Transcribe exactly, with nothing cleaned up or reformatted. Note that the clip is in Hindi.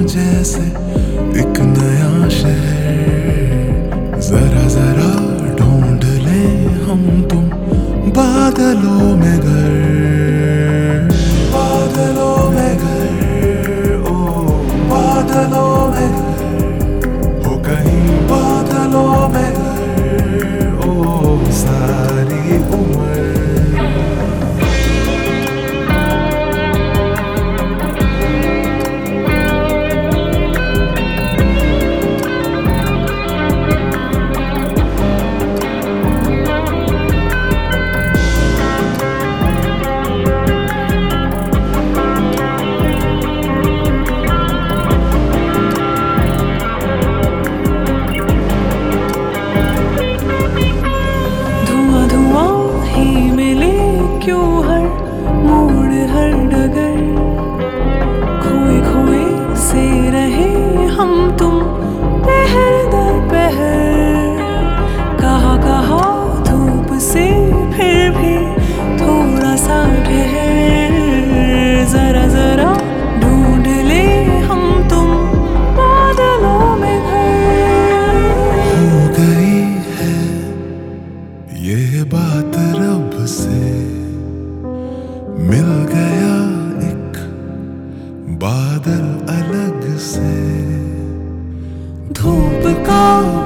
जैसे एक नया शहर, जरा जरा ढूंढ ले हम तुम बादलों में घर, बादलों में घर, ओ बादलों में घर, हो कहीं बादलों में घर, ओ सारी उम्र। क्यों हर मोड़ हर डगर खोए खोए से रहे हम तुम पहर दर पहर, कहा कहा धूप से फिर भी थोड़ा सा ठहर, जरा जरा ढूंढ ले हम तुम बादलों में घर। हो गई है ये बात रब से, मिल गया एक बादल अलग से, धूप का